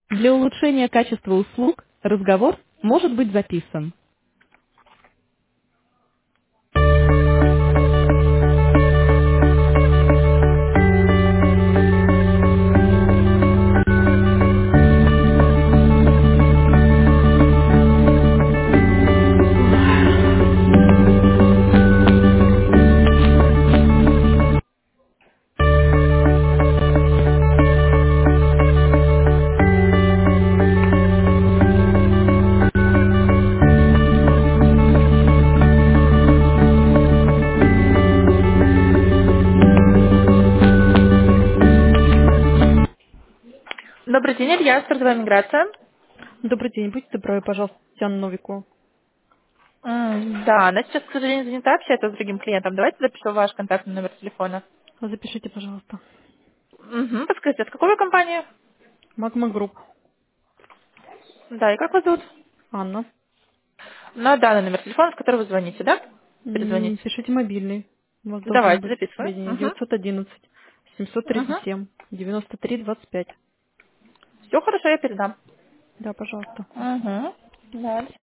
Для улучшения качества услуг разговор может быть записан. Добрый день, Илья, трудовая миграция. Добрый день, будьте добры, пожалуйста, Татьяна Новику. Да, она сейчас, к сожалению, занята, общается с другим клиентом. Давайте запишу ваш контактный номер телефона. Запишите, пожалуйста. Подскажите, от какой вы компании? Магма Групп. Да, и как вас зовут? Анна. На данный номер телефона, с которого вы звоните, да? Перезвонить. Пишите мобильный. У вас должен Давайте, быть записываем. сведения 911 Угу. 737 93 25. Все хорошо, я передам. Да, пожалуйста. Угу. Да.